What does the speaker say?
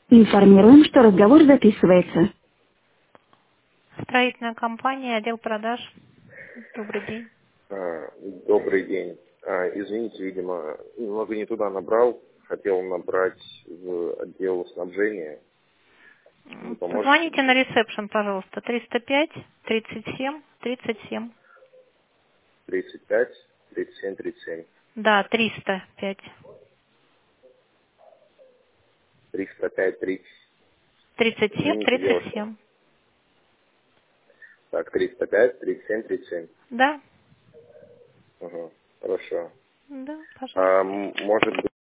Информируем, что разговор записывается. Строительная компания, отдел продаж. Добрый день. Добрый день. Извините, видимо, немного не туда набрал. Хотел набрать в отдел снабжения. Вы поможете? Позвоните на ресепшн, пожалуйста. 305 37 37. 35, 37, 37. Да, 305. 305, 30. 37 Извините, девушка. 37. Так, 305, 37, 37. Да? Ага, хорошо. Да, пожалуйста. Может быть,